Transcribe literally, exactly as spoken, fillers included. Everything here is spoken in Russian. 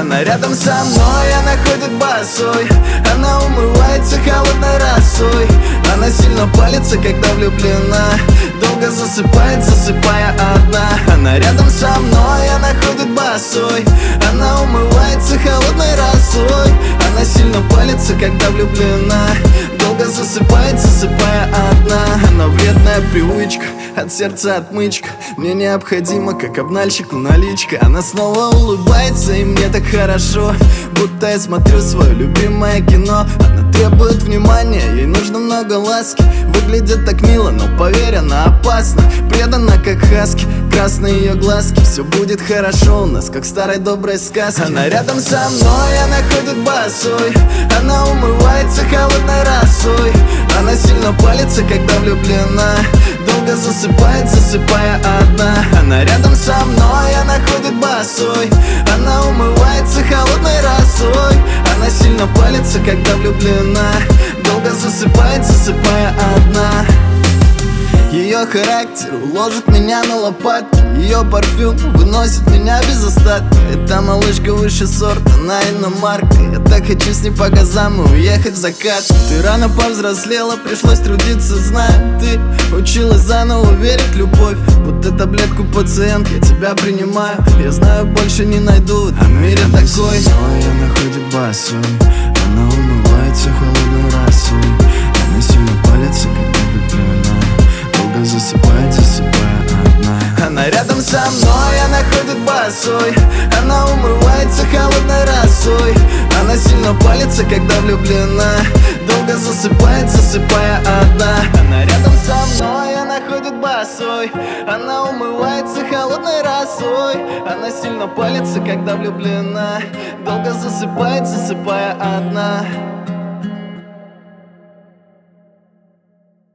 Она рядом со мной, она ходит босой, она умывается холодной росой. Она сильно палится, когда влюблена, долго засыпает, засыпая одна. Она рядом со мной, она ходит босой, она умывается холодной росой. Она сильно палится, когда влюблена, долго засыпает, засыпая одна. Она вредная привычка, от сердца отмычка. Мне необходимо, как обнальщику, наличка. Она снова улыбается, и мне так хорошо, будто я смотрю свое любимое кино. Она требует внимания, ей нужно много ласки. Выглядит так мило, но поверь, она опасна. Предана, как хаски, красные ее глазки. Все будет хорошо у нас, как в старой доброй сказке. Она рядом со мной, она ходит босой, она умывается холодной росой. Она сильно палится, когда влюблена, долго засыпает, засыпая одна. Она рядом со мной, она ходит босой, она умывается холодной росой. Она сильно палится, когда влюблена, долго засыпает, засыпая одна. Ее характер уложит меня на лопатки, ее парфюм выносит меня без остатка. Эта малышка высший сорт, она иномарка. Я так хочу с ней по газам и уехать в закат. Ты рано повзрослела, пришлось трудиться, знаю. Ты училась заново верить в любовь, будто таблетку пациент, я тебя принимаю. Я знаю, больше не найду в мире такой. Она ходит босой, она умывается холодной росой. Она сильно палится, когда влюблена, долго засыпает, засыпая одна. Она рядом со мной, она ходит босой, она умывается холодной росой. Она сильно палится, когда влюблена, долго засыпает, засыпая одна. Она рядом со мной, она ходит босой, она умывается холодной росой. Она сильно палится, когда влюблена, долго засыпает, засыпая одна.